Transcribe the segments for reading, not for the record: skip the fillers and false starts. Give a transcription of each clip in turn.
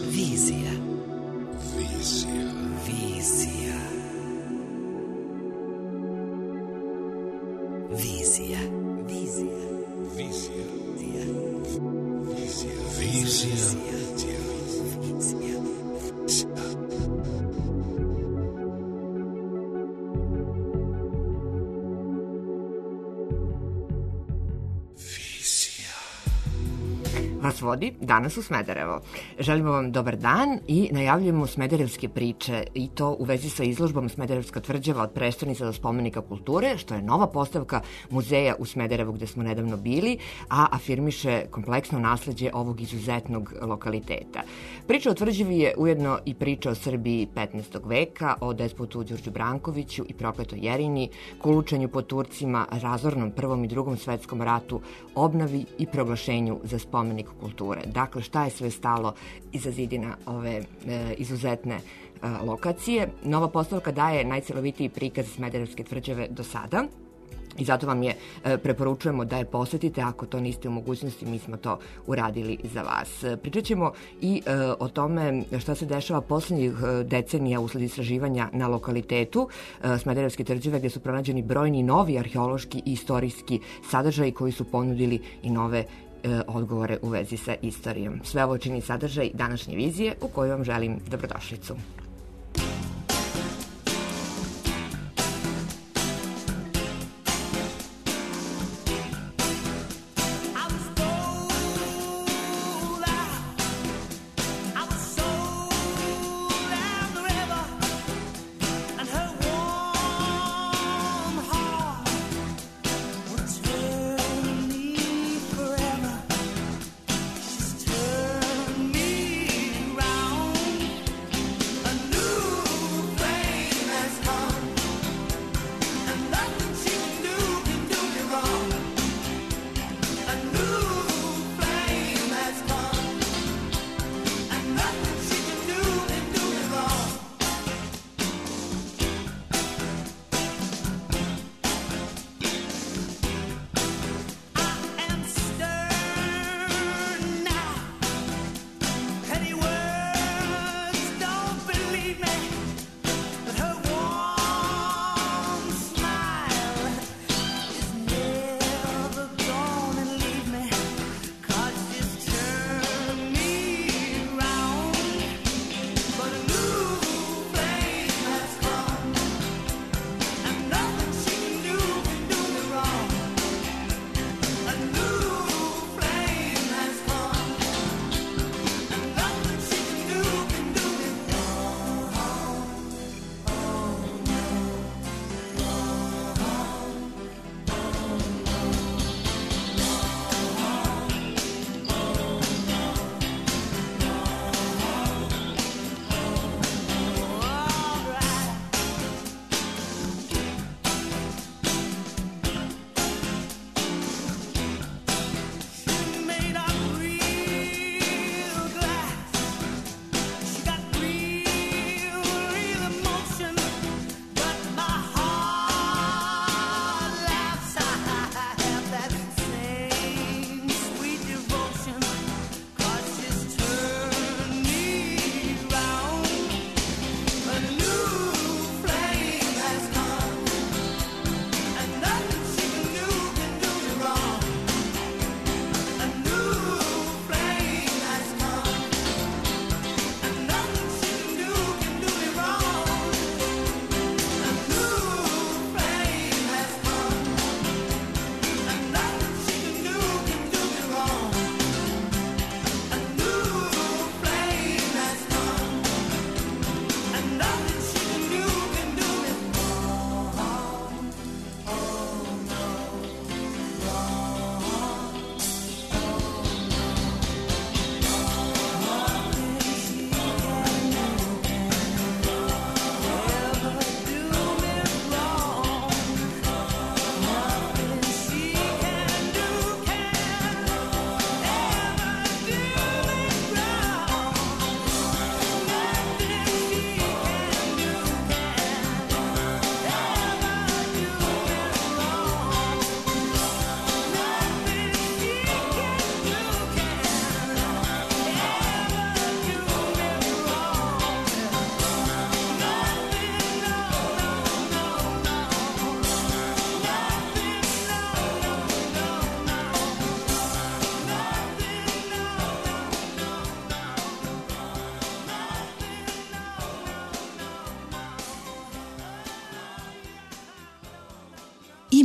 Vizija. Vizija. Vizija. Vizija. Vizija. Vizija. Vizija. Vizija. Vas vodi danas u Smederevo. Želimo vam dobar dan i najavljujemo smederevske priče i to u vezi sa izložbom Smederevska tvrđava od prestonica do spomenika kulture, što je nova postavka muzeja u Smederevu gde smo nedavno bili, a afirmiše kompleksno nasleđe ovog izuzetnog lokaliteta. Priča o tvrđavi je ujedno i priča o Srbiji 15. veka, o despotu Đurđu Brankoviću i prokletoj Jerini, kolučenju po Turcima, razornom Prvom i Drugom svetskom ratu, obnovi i proglašenju za spomenik kulture. Dakle, šta je sve stalo iza zidina ove izuzetne lokacije. Nova postavka daje najcelovitiji prikaz Smederevske tvrđave do sada i zato vam je preporučujemo da je posetite. Ako to niste u mogućnosti, mi smo to uradili za vas. Pričat ćemo i o tome šta se dešava poslednjih decenija usled istraživanja na lokalitetu Smederevske tvrđave, gde su pronađeni brojni novi arheološki i istorijski sadržaji koji su ponudili i nove odgovore u vezi sa istorijom. Sve ovo čini sadržaj današnje vizije u kojoj vam želim dobrodošlicu. Turn me round.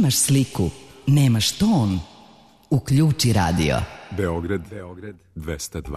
Imaš sliku, nemaš ton. Uključi radio. Beograd 202.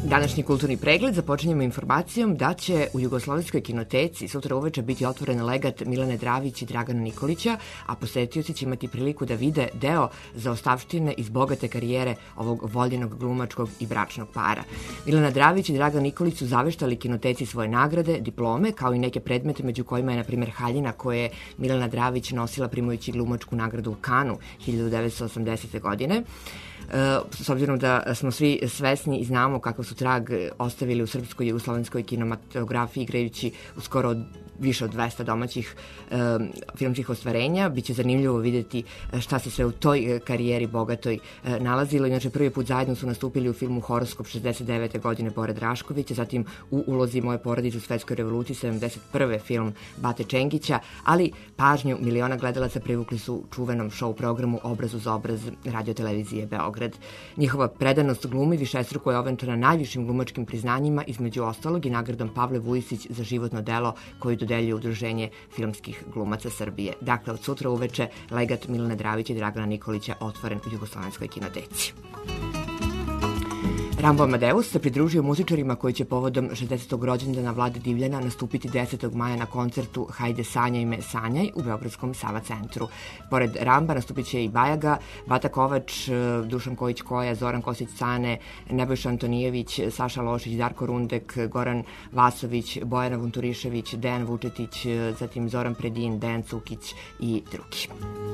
Današnji kulturni pregled započinjemo informacijom da će u Jugoslovenskoj kinoteci sutra uveče biti otvoren legat Milane Dravić i Dragana Nikolića, a posetioci će imati priliku da vide deo zaostavštine iz bogate karijere ovog voljenog glumačkog i bračnog para. Milana Dravić i Dragan Nikolić su zaveštali kinoteci svoje nagrade, diplome, kao i neke predmete među kojima je, na primjer, haljina koje je Milana Dravić nosila primajući glumačku nagradu u Kanu 1980. godine. S obzirom da smo svi svesni i znamo kakav su trag ostavili u srpskoj i jugoslovenskoj kinematografiji igrajući u skoro više od 200 domaćih filmskih ostvarenja. Biće zanimljivo vidjeti šta se sve u toj karijeri bogatoj nalazilo. Inače, prvi put zajedno su nastupili u filmu Horoskop 69. godine Bore Draškovića, zatim u ulozi Moje porodice u svetskoj revoluciji 71. film Bate Čengića, ali pažnju miliona gledalaca privukli su čuvenom show programu Obraz uz obraz radiotelevizije Beograd. Njihova predanost glumi višestruko je ovenčana najvišim glumačkim priznanjima, između ostalog i nagradom Pavle Vujisić za životno delo koju dodeljuje Udruženje filmskih glumaca Srbije. Dakle, od sutra uveče legat Milane Dravića i Dragana Nikolića otvoren u Jugoslovenskoj kinoteci. Rambo Amadeus se pridružio muzičarima koji će povodom 60. rođendana Vlade Divljana nastupiti 10. maja na koncertu Hajde sanjaj me sanjaj u Beogradskom Sava centru. Pored Ramba nastupit će i Bajaga, Bata Kovač, Dušan Kojić Koja, Zoran Kosić Cane, Nebojša Antonijević, Saša Lošić, Darko Rundek, Goran Vasović, Bojana Vunturišević, Dejan Vučetić, zatim Zoran Predin, Dejan Cukić i drugi.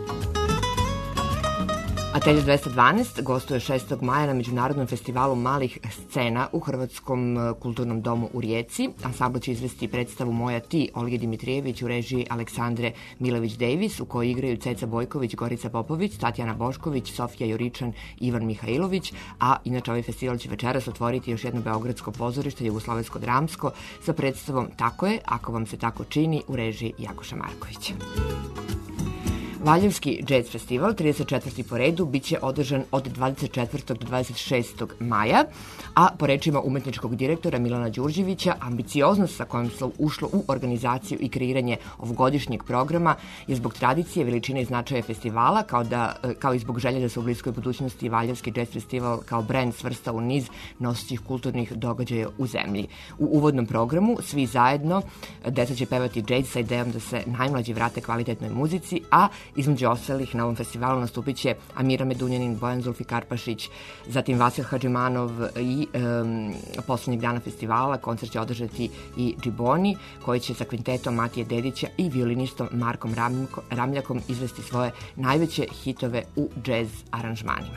Atelje 212 gostuje 6. maja na Međunarodnom festivalu malih scena u Hrvatskom kulturnom domu u Rijeci. Ansambl će izvesti predstavu Moja ti Olge Dimitrijević u režiji Aleksandre Milović-Davis, u kojoj igraju Ceca Bojković, Gorica Popović, Tatjana Bošković, Sofija Juričan, Ivan Mihajlović, a inače ovaj festival će večeras otvoriti još jedno beogradsko pozorište, Jugoslovensko dramsko, sa predstavom Tako je, ako vam se tako čini, u režiji Jakoša Markovića. Valjevski jazz festival, 34. po redu, biće održan od 24. do 26. maja, a po rečima umetničkog direktora Milana Đurđevića, ambicioznost sa kojom se ušlo u organizaciju i kreiranje ovogodišnjeg programa je zbog tradicije, veličine i značaja festivala, kao i zbog želje da se u bliskoj budućnosti Valjevski jazz festival kao brend svrsta u niz nosećih kulturnih događaja u zemlji. U uvodnom programu svi zajedno, deca će pevati jazz sa idejom da se najmlađi vrate kvalitetnoj muzici, a između ostalih na ovom festivalu nastupit će Amira Medunjanin, Bojan Zulfikarpašić, zatim Vasil Hadžimanov i poslednjeg dana festivala koncert će održati i Džiboni, koji će sa kvintetom Matije Dedića i violinistom Markom Ramljakom izvesti svoje najveće hitove u džez aranžmanima.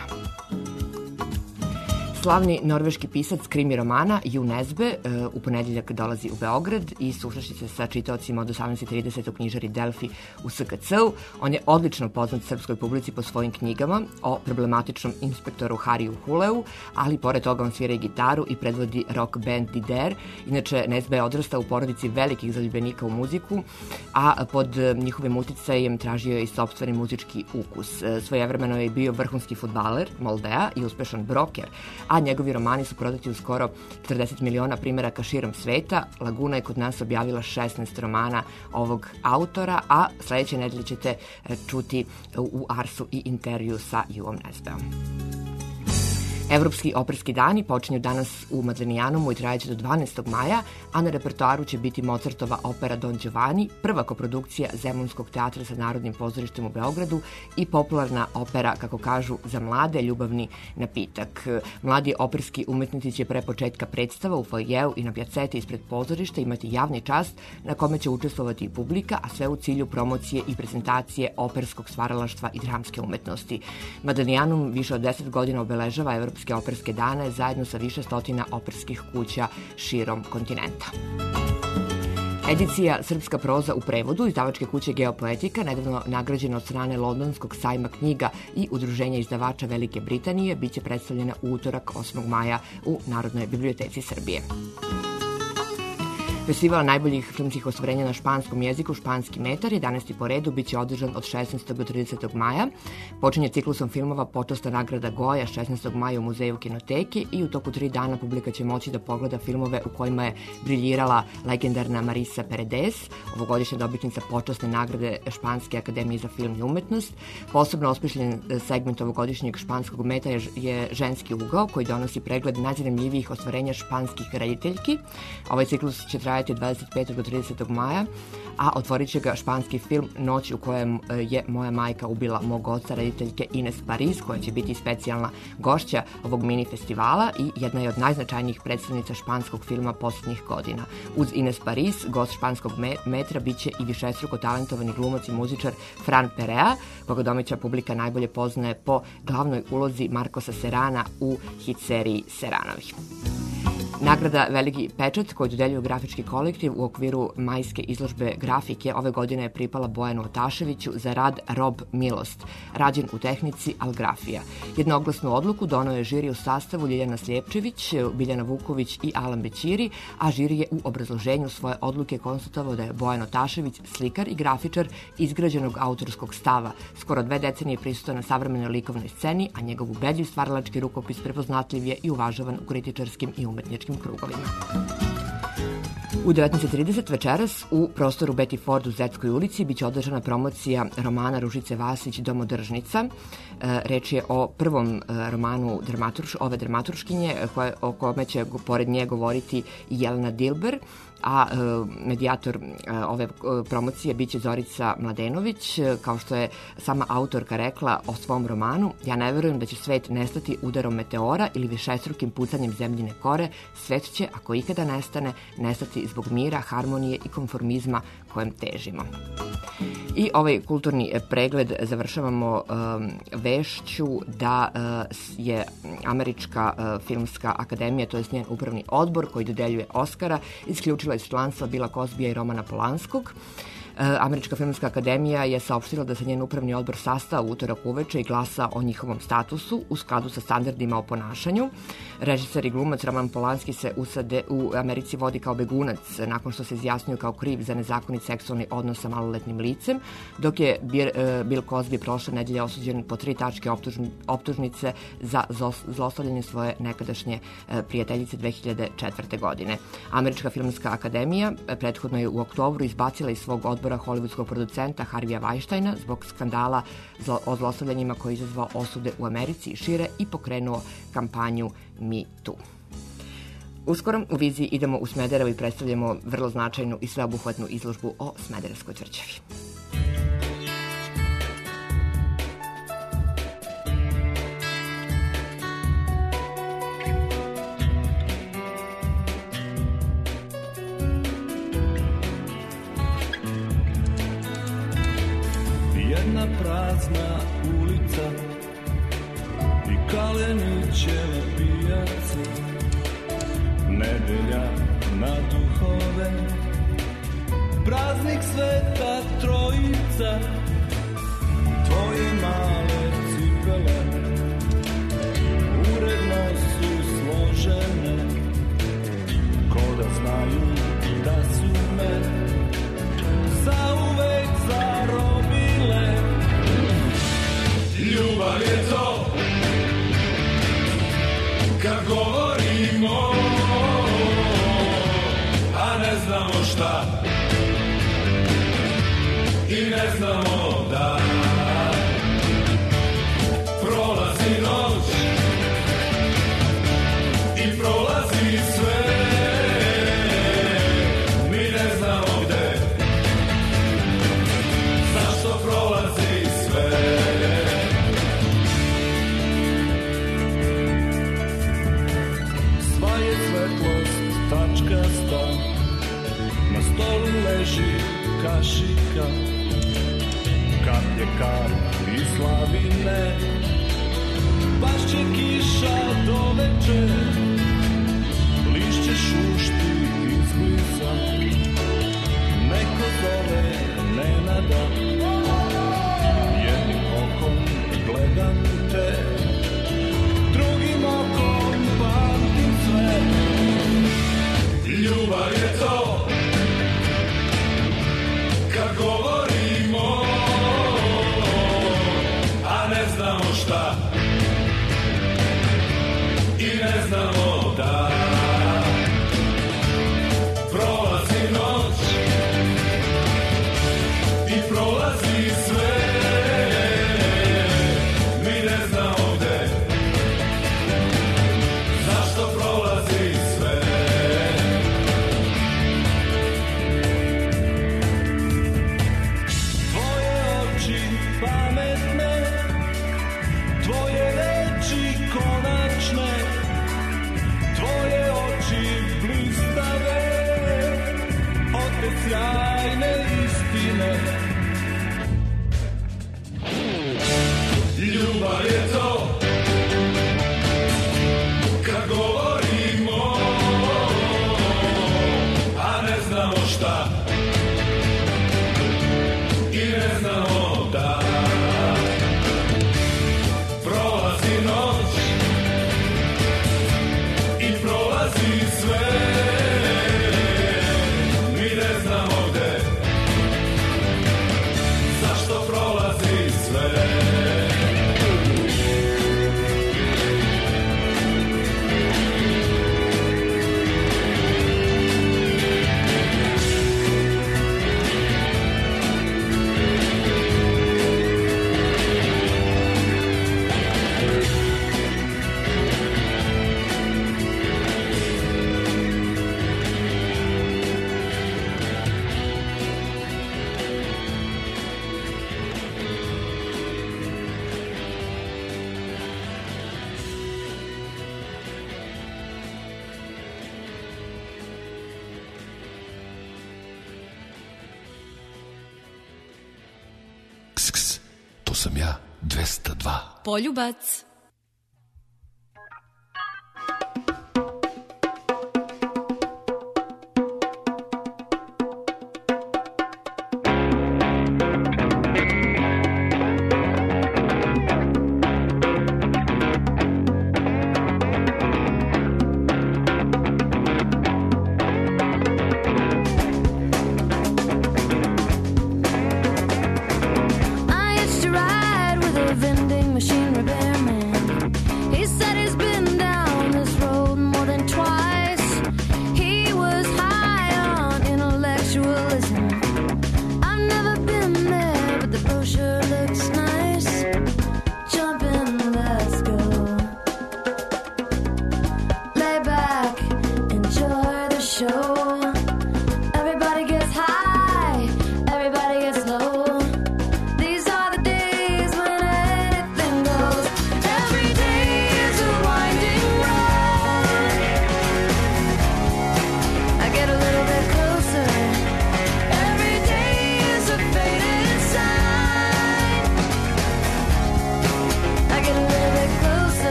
Slavni norveški pisac krimi romana Ju Nesbe u ponedeljak dolazi u Beograd i susreće se sa čitaocima od 18:30 u knjižari Delfi u SKC-u. On je odlično poznat srpskoj publici po svojim knjigama o problematičnom inspektoru Hariju Huleu, ali pored toga on svira i gitaru i predvodi rock band Dider. Inače, Nesbe je odrastao u porodici velikih zaljubljenika u muziku, a pod njihovim uticajem tražio je i sopstveni muzički ukus. Svojevremeno je bio vrhunski fudbaler Moldea i uspešan broker, a njegovi romani su prodati u skoro 40 miliona primeraka širom sveta. Laguna je kod nas objavila 16 romana ovog autora, a sledeće nedelje ćete čuti u Arsu i intervju sa Juom Nesbeom. Evropski operski dani počinju danas u Madlenijanumu i trajeće do 12. maja, a na repertoaru će biti Mozartova opera Don Giovanni, prva koprodukcija Zemunskog teatra sa Narodnim pozorištem u Beogradu i popularna opera, kako kažu, za mlade, ljubavni napitak. Mladi operski umetnici će pre početka predstava u foajeu i na pjaceti ispred pozorišta imati javni čast na kome će učestvovati i publika, a sve u cilju promocije i prezentacije operskog stvaralaštva i dramske umetnosti. Madlenijanum više od 10 godina obeležava Evropske operske dane zajedno sa više stotina operskih kuća širom kontinenta. Edicija Srpska proza u prevodu izdavačke kuće Geopoetika, nedavno nagrađena od strane Londonskog sajma knjiga i Udruženja izdavača Velike Britanije, biće predstavljena u utorak 8. maja u Narodnoj biblioteci Srbije. Festival najboljih filmskih ostvarenja na španskom jeziku, Španski metar, 11. po redu, biće održan od 16. do 30. maja. Počinje ciklusom filmova Počasna nagrada Goja 16. maja u Muzeju Kinoteki i u toku 3 dana publika će moći da pogleda filmove u kojima je briljirala legendarna Marisa Paredes, ovogodišnja dobitnica Počasne nagrade Španske akademije za film i umetnost. Posebno osmišljen segment ovogodišnjeg Španskog meta je ženski ugao koji donosi pregled najzanimljivijih ostvarenja španskih rediteljki. Ovaj ciklus će trajati od 25. do 30. maja, a otvorit će ga španski film Noć u kojem je moja majka ubila mog oca, rediteljke Ines Pariz, koja će biti specijalna gošća ovog mini festivala i jedna je od najznačajnijih predstavnica španskog filma posljednjih godina. Uz Ines Pariz, gost Španskog metra biće i višestruko talentovani glumac i muzičar Fran Perea, koga domaća publika najbolje poznaje po glavnoj ulozi Marcosa Serana u hit seriji Seranovi. Nagrada Veliki pečat koju dodeljuje grafički kolektiv u okviru majske izložbe grafike ove godine je pripala Bojanu Otaševiću za rad Rob Milost, rađen u tehnici algrafija. Jednoglasnu odluku doneo je žiri u sastavu Ljiljana Sljepčević, Biljana Vuković i Alan Bećiri, a žiri je u obrazloženju svoje odluke konstatovao da je Bojan Otašević slikar i grafičar izgrađenog autorskog stava. Skoro 2 decenije prisutan na savremenoj likovnoj sceni, a njegov ubedljiv stvaralački rukopis prepoznatljiv je i uvažavan u kritičarskim i umetničkim krugovima. U 19.30 večeras u prostoru Betty Ford u Zetskoj ulici biće održana promocija romana Ružice Vasić Domodržnica. Reč je o prvom romanu ove dramaturškinje o kome će pored nje govoriti i Jelena Dilber, a medijator ove promocije biće Zorica Mladenović. Kao što je sama autorka rekla o svom romanu, ja ne verujem da će svet nestati udarom meteora ili višestrukim pucanjem zemljine kore. Svet će, ako ikada nestane, nestati zbog mira, harmonije i konformizma kojem težimo. I ovaj kulturni pregled završavamo vešću da je Američka filmska akademija, to je njen upravni odbor koji dodeljuje Oskara, isključila iz članstva Billa Cosbya i Romana Polanskog. Američka filmska akademija je saopštila da se njen upravni odbor sastao u utorak uveče i glasa o njihovom statusu u skladu sa standardima o ponašanju. Režiser i glumac Roman Polanski se u Americi vodi kao begunac nakon što se izjasnio kao kriv za nezakonit seksualni odnos sa maloletnim licem, dok je Bill Cosby prošle nedelje osuđen po 3 tačke optužnice za zlostavljanje svoje nekadašnje prijateljice 2004. godine. Američka filmska akademija prethodno je u oktobru izbacila iz svog odbora hollywoodskog producenta Harvija Weinsteina zbog skandala o zlostavljanjima koji je izazvao osude u Americi i šire i pokrenuo kampanju Me Too. Uskoro u viziji idemo u Smederevo i predstavljamo vrlo značajnu i sveobuhvatnu izložbu o Smederevskoj tvrđavi. Jedna prazna ulica i Kalenićeva pijaca, nedelja na duhove, praznik Sveta Trojica, tvoje male cipele uredno su složene, ko da znaju da su me zauvek zarobile. Ljubav je to kad govorimo, a ne znamo šta i ne znamo da. Prolazi noć i prolazi sve, mi ne znamo gde, zašto prolazi sve. Sva je svetlost tačkasta, na stolu leži kašika, kap je kap i slavine, pašće kiša do veče, lišće šušti izbliza, neko zove Nenada, jednim okom gledam te, drugim okom pamtim sve. Ljubav je to šta i ne znamo da prolazi noć i prolazi sve, mi ne znamo gde, zašto prolazi sve. To sam ja, 202. Poljubac. Vending machine repairman.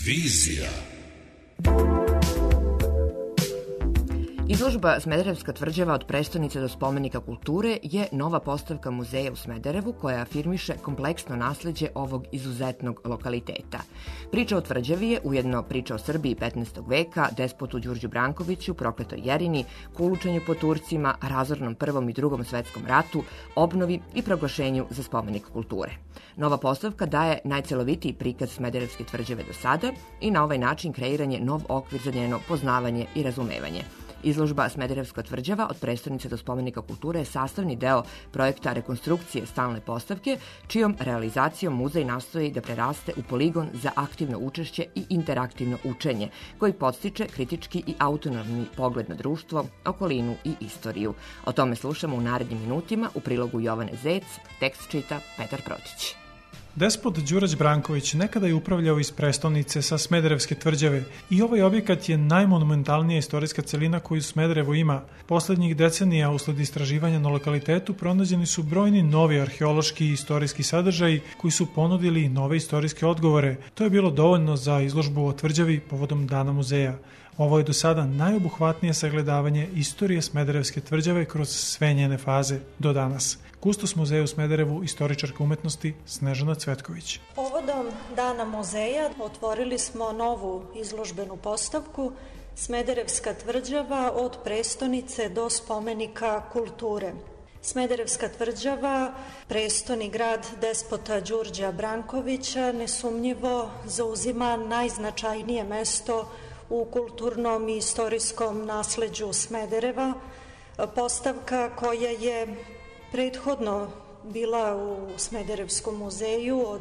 Vizija. Izložba Smederevska tvrđava od prestonice do spomenika kulture je nova postavka muzeja u Smederevu koja afirmiše kompleksno nasleđe ovog izuzetnog lokaliteta. Priča o tvrđavi je ujedno priča o Srbiji 15. veka, despotu Đurđu Brankoviću, prokletoj Jerini, kulučenju po Turcima, razornom Prvom i Drugom svetskom ratu, obnovi i proglašenju za spomenik kulture. Nova postavka daje najcelovitiji prikaz Smederevske tvrđave do sada i na ovaj način kreiranje nov okvir za njeno poznavanje i razumevanje. Izložba Smederevska tvrđava od prestonice do spomenika kulture je sastavni deo projekta rekonstrukcije stalne postavke, čijom realizacijom muzej nastoji da preraste u poligon za aktivno učešće i interaktivno učenje, koji podstiče kritički i autonomni pogled na društvo, okolinu i istoriju. O tome slušamo u narednim minutima u prilogu Jovane Zec, tekst čita Petar Protić. Despot Đurađ Branković nekada je upravljao iz prestonice sa Smederevske tvrđave i ovaj objekat je najmonumentalnija istorijska celina koju Smederevo ima. Poslednjih decenija usled istraživanja na lokalitetu pronađeni su brojni novi arheološki i istorijski sadržaji koji su ponudili nove istorijske odgovore. To je bilo dovoljno za izložbu o tvrđavi povodom Dana muzeja. Ovo je do sada najobuhvatnije sagledavanje istorije Smederevske tvrđave kroz sve njene faze do danas. Kustos muzeja u Smederevu, istoričarka umetnosti Snežana Cvetković. Povodom Dana muzeja otvorili smo novu izložbenu postavku Smederevska tvrđava od prestonice do spomenika kulture. Smederevska tvrđava, prestoni grad despota Đurđa Brankovića, nesumnjivo zauzima najznačajnije mesto u kulturnom i istorijskom nasleđu Smedereva. Postavka koja je prethodno bila u Smederevskom muzeju od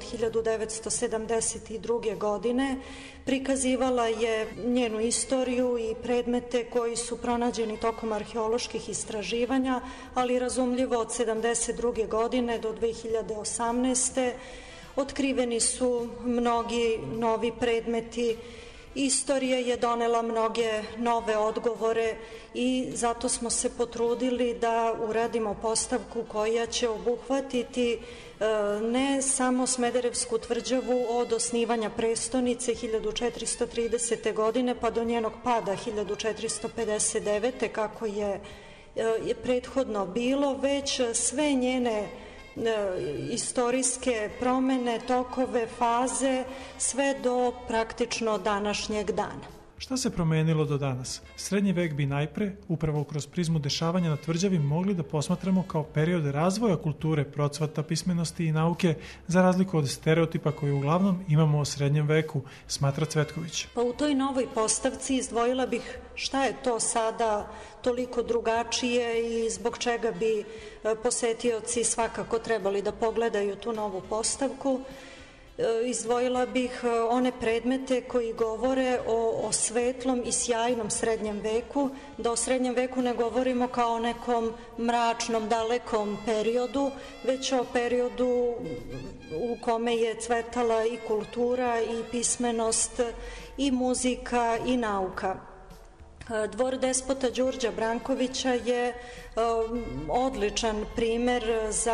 1972. godine, prikazivala je njenu istoriju i predmete koji su pronađeni tokom arheoloških istraživanja, ali razumljivo od 1972. godine do 2018. otkriveni su mnogi novi predmeti. Istorija je donela mnoge nove odgovore i zato smo se potrudili da uradimo postavku koja će obuhvatiti ne samo Smederevsku tvrđavu od osnivanja prestonice 1430. godine pa do njenog pada 1459. kako je prethodno bilo, već sve njene istorijske promene, tokove, faze, sve do praktično današnjeg dana. Šta se promenilo do danas? Srednji vek bi najpre, upravo kroz prizmu dešavanja na tvrđavi, mogli da posmatramo kao period razvoja kulture, procvata pismenosti i nauke, za razliku od stereotipa koje uglavnom imamo o srednjem veku, smatra Cvetković. Pa u toj novoj postavci izdvojila bih šta je to sada toliko drugačije i zbog čega bi posetioci svakako trebali da pogledaju tu novu postavku. Izdvojila bih one predmete koji govore o svetlom i sjajnom srednjem veku, da o srednjem veku ne govorimo kao o nekom mračnom, dalekom periodu, već o periodu u kome je cvetala i kultura i pismenost i muzika i nauka. Dvor despota Đurđa Brankovića je odličan primer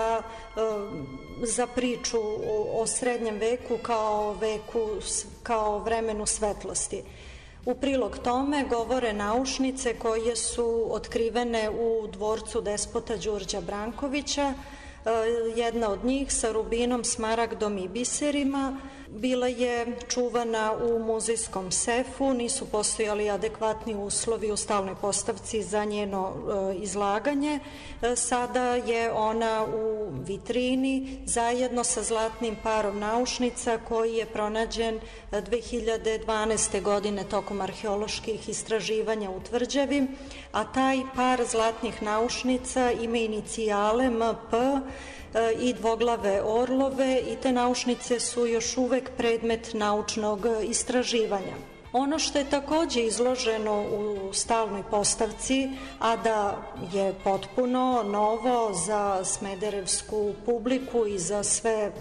za priču o srednjem veku kao vremenu svetlosti. U prilog tome govore naušnice koje su otkrivene u dvorcu despota Đurđa Brankovića. Jedna od njih sa rubinom, smaragdom i biserima bila je čuvana u muzejskom sefu, nisu postojali adekvatni uslovi u stalnoj postavci za njeno izlaganje. Sada je ona u vitrini zajedno sa zlatnim parom naušnica koji je pronađen 2012. godine tokom arheoloških istraživanja u tvrđavi, a taj par zlatnih naušnica ima inicijale MP i dvoglave orlove i te naušnice su još uvek predmet naučnog istraživanja. Ono što je takođe izloženo u stalnoj postavci, a da je potpuno novo za smederevsku publiku i za sve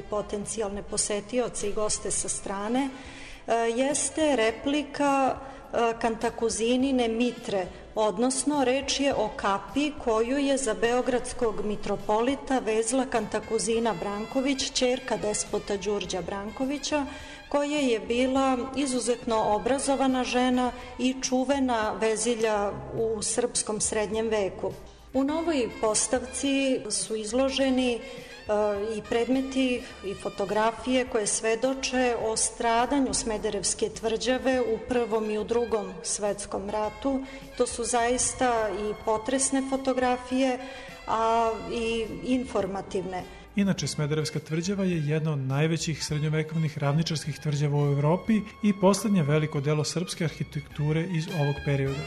potencijalne posetioce i goste sa strane, jeste replika Kantakuzinine mitre, odnosno reč je o kapi koju je za beogradskog mitropolita vezla Kantakuzina Branković, ćerka despota Đurđa Brankovića, koja je bila izuzetno obrazovana žena i čuvena vezilja u srpskom srednjem veku. U novoj postavci su izloženi i predmeti i fotografije koje svedoče o stradanju Smederevske tvrđave u Prvom i u Drugom svetskom ratu. To su zaista i potresne fotografije, a i informativne. Inače, Smederevska tvrđava je jedna od najvećih srednjovekovnih ravničarskih tvrđava u Evropi i poslednje veliko delo srpske arhitekture iz ovog perioda.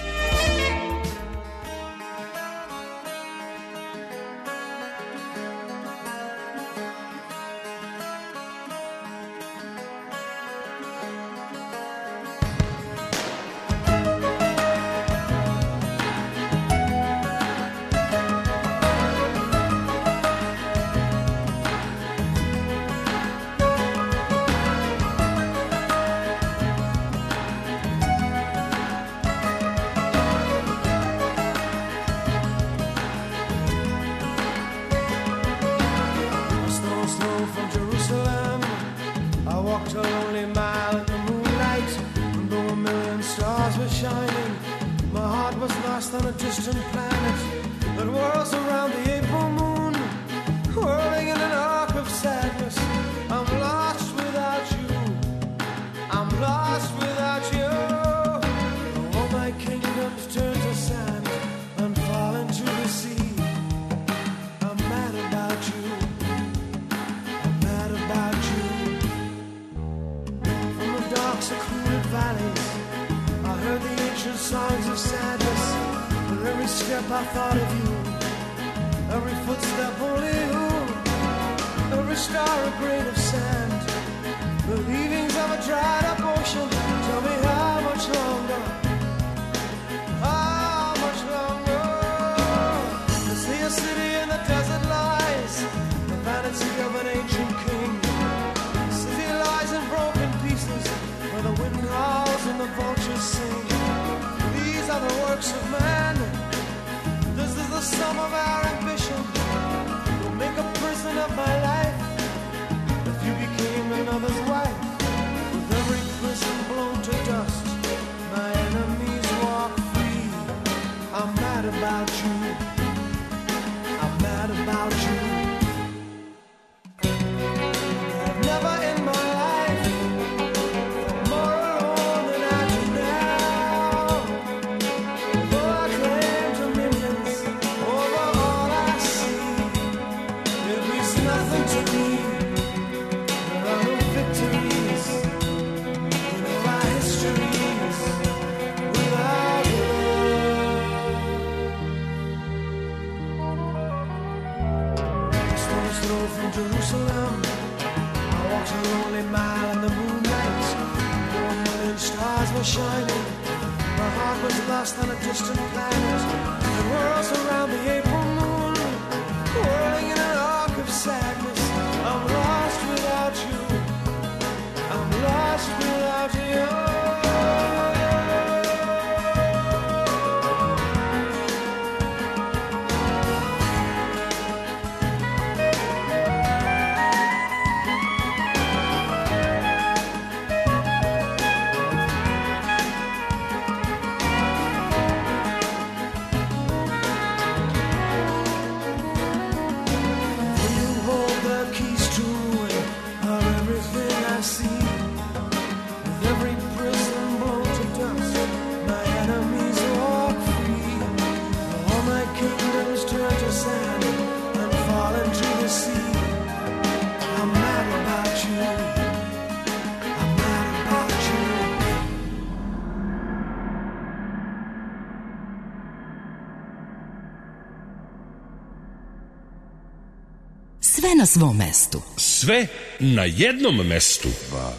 Sve na svom mestu. Sve na jednom mestu.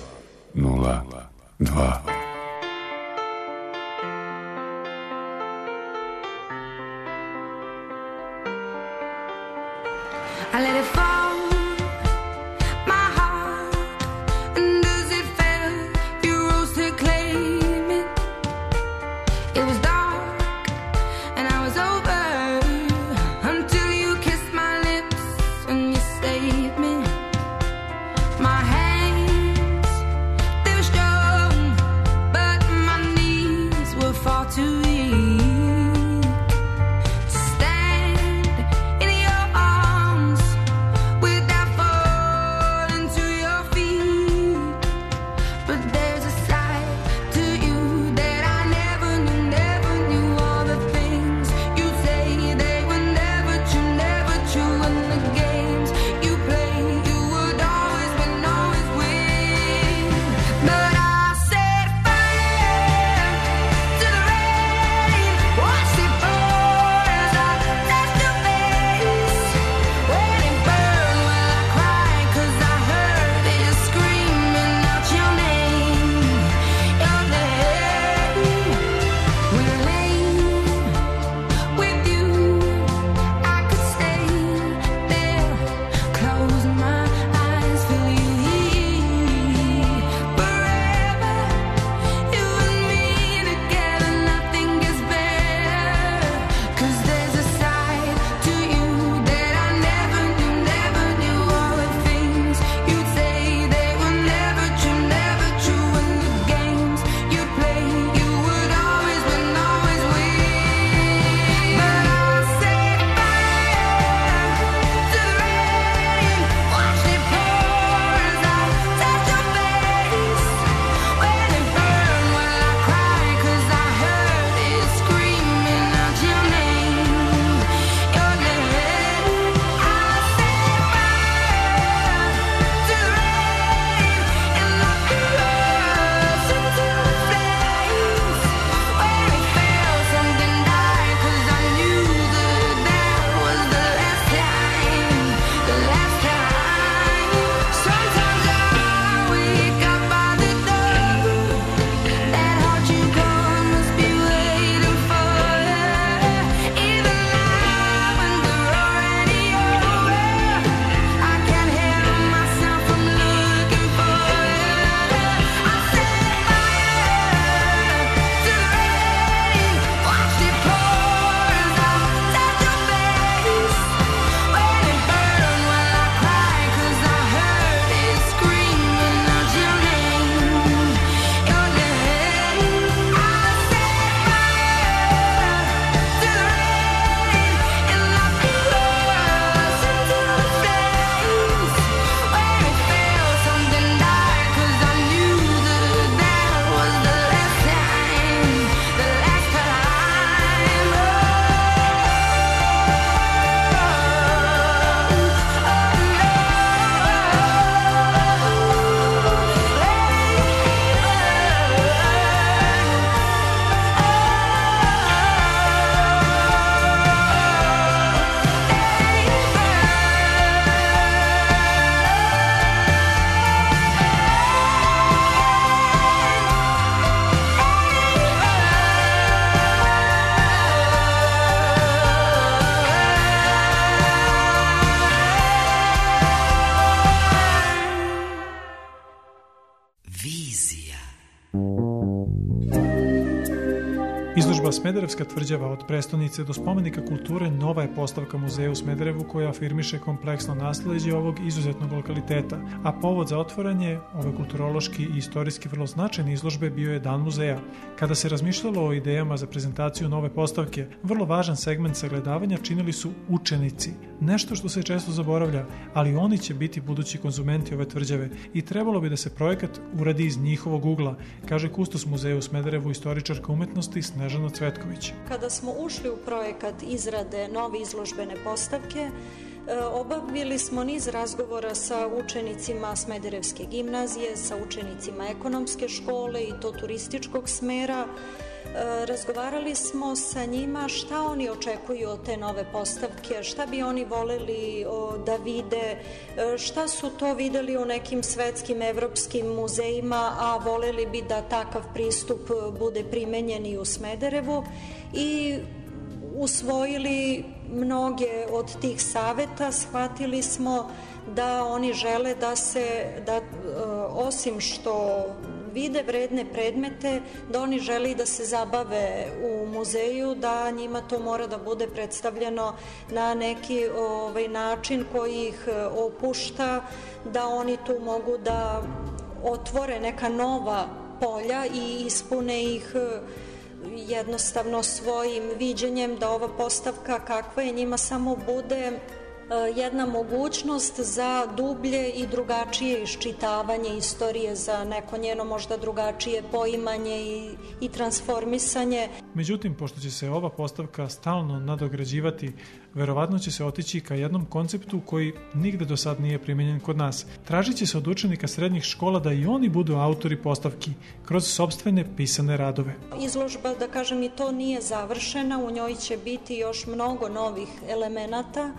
2-0-2. I let it fall, my heart, and as it fell, you rose to claim it. Izložba Smederevska tvrđava od prestonice do spomenika kulture nova je postavka muzeja u Smederevu koja afirmiše kompleksno nasleđe ovog izuzetnog lokaliteta, a povod za otvaranje ove kulturološki i istorijski vrlo značajne izložbe bio je Dan muzeja. Kada se razmišljalo o idejama za prezentaciju nove postavke, vrlo važan segment sagledavanja činili su učenici, nešto što se često zaboravlja, ali oni će biti budući konzumenti ove tvrđave i trebalo bi da se projekat uradi iz njihovog ugla, kaže kustos muzeja u Smederevu istoričarka umetnosti Snežana Cvetković. Kada smo ušli u projekat izrade nove izložbene postavke, obavili smo niz razgovora sa učenicima Smederevske gimnazije, sa učenicima ekonomske škole i to turističkog smera. Razgovarali smo sa njima šta oni očekuju od te nove postavke, šta bi oni voleli da vide, šta su to videli u nekim svetskim evropskim muzejima, a voleli bi da takav pristup bude primenjen i u Smederevu i usvojili mnoge od tih saveta. Shvatili smo da oni žele da osim što vide vredne predmete, da oni žele da se zabave u muzeju, da njima to mora da bude predstavljeno na neki način koji ih opušta, da oni tu mogu da otvore neka nova polja i ispune ih jednostavno svojim viđenjem da ova postavka kakva je njima samo bude jedna mogućnost za dublje i drugačije iščitavanje istorije, za neko njeno možda drugačije poimanje i transformisanje. Međutim, pošto će se ova postavka stalno nadograđivati, verovatno će se otići ka jednom konceptu koji nigde do sad nije primenjen kod nas. Tražit će se od učenika srednjih škola da i oni budu autori postavki kroz sopstvene pisane radove. Izložba, da kažem, i to nije završena, u njoj će biti još mnogo novih elemenata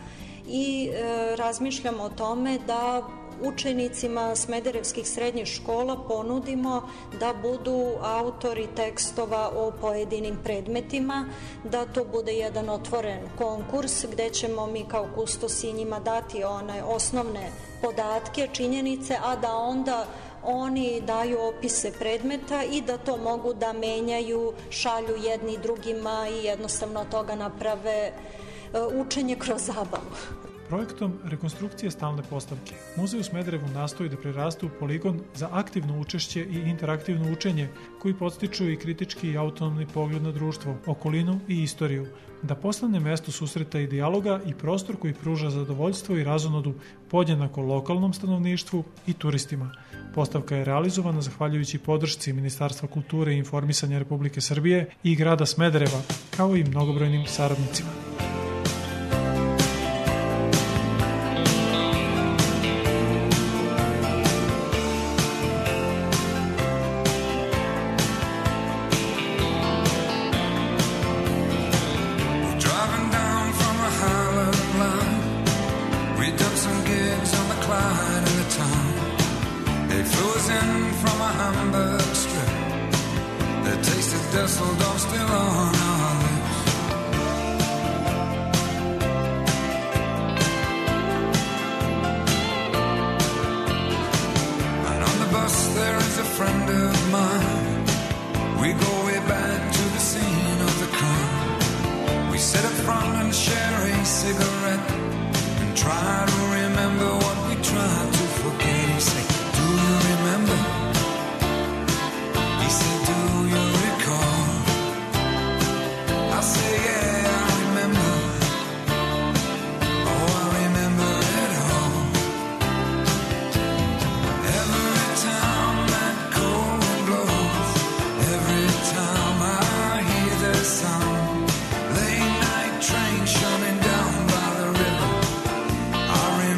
i razmišljamo o tome da učenicima smederevskih srednjih škola ponudimo da budu autori tekstova o pojedinim predmetima, da to bude jedan otvoren konkurs gde ćemo mi kao kustosi njima dati one osnovne podatke, činjenice, a da onda oni daju opise predmeta i da to mogu da menjaju, šalju jedni drugima i jednostavno od toga naprave učenje kroz zabavu. Projektom rekonstrukcije stalne postavke Muzej u Smederevu nastoji da preraste u poligon za aktivno učešće i interaktivno učenje koji podstiču i kritički i autonomni pogled na društvo, okolinu i istoriju, da postane mesto susreta i dijaloga i prostor koji pruža zadovoljstvo i razonodu podjednako lokalnom stanovništvu i turistima. Postavka je realizovana zahvaljujući podršci Ministarstva kulture i informisanja Republike Srbije i grada Smedereva, kao i mnogobrojnim saradnicima. Late night train shunning down by the river. I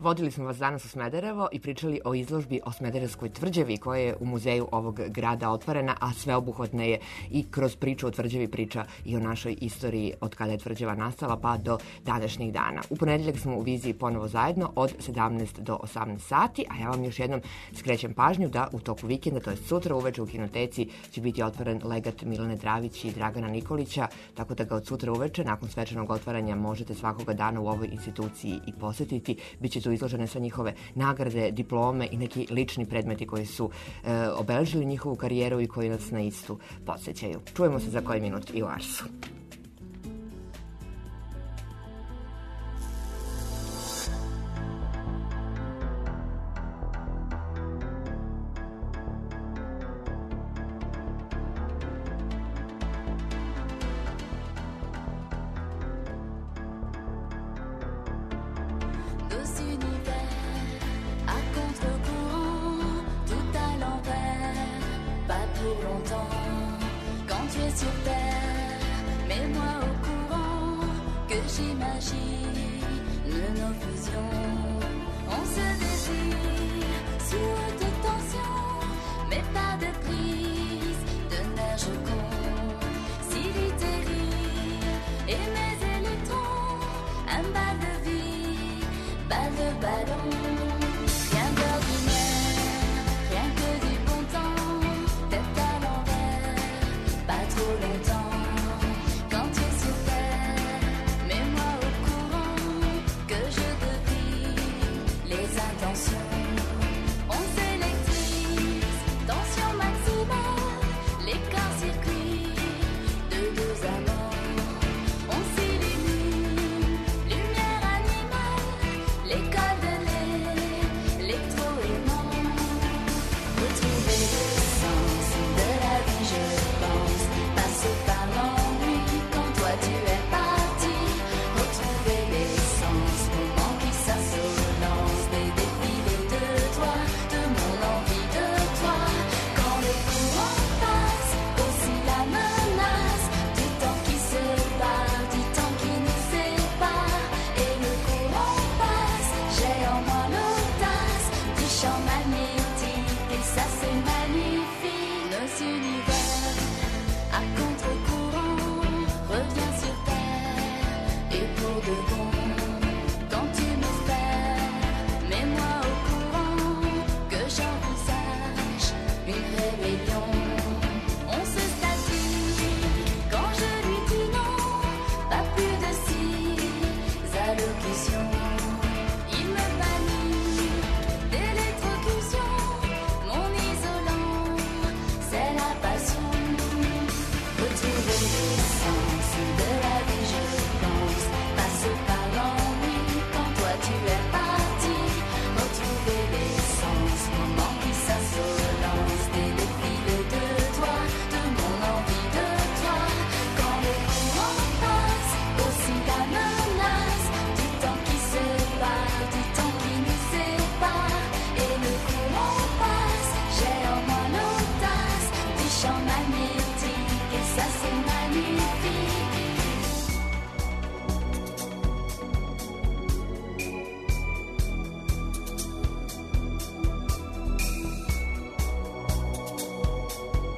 vodili smo vas danas u Smederevo i pričali o izložbi o Smederevskoj tvrđavi koja je u muzeju ovog grada otvorena, a sveobuhvatna je i kroz priču o tvrđavi priča i o našoj istoriji od kada je tvrđava nastala pa do današnjih dana. U ponedeljak smo u viziji ponovo zajedno od 17 do 18 sati, a ja vam još jednom skrećem pažnju da u toku vikenda, to je sutra uveče u kinoteci, će biti otvoren legat Milane Dravić i Dragana Nikolića, tako da ga od sutra uveče, nakon svečanog otvaranja, možete svakoga dana u ovoj instituciji i posetiti. Biće tu izložene sve njihove nagrade, diplome i neki lični predmeti koji su obeležili njihovu karijeru i koji nas na istu podsjećaju. Čujemo se za koji minut i u Arsu.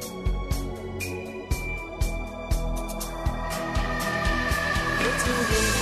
Retrouver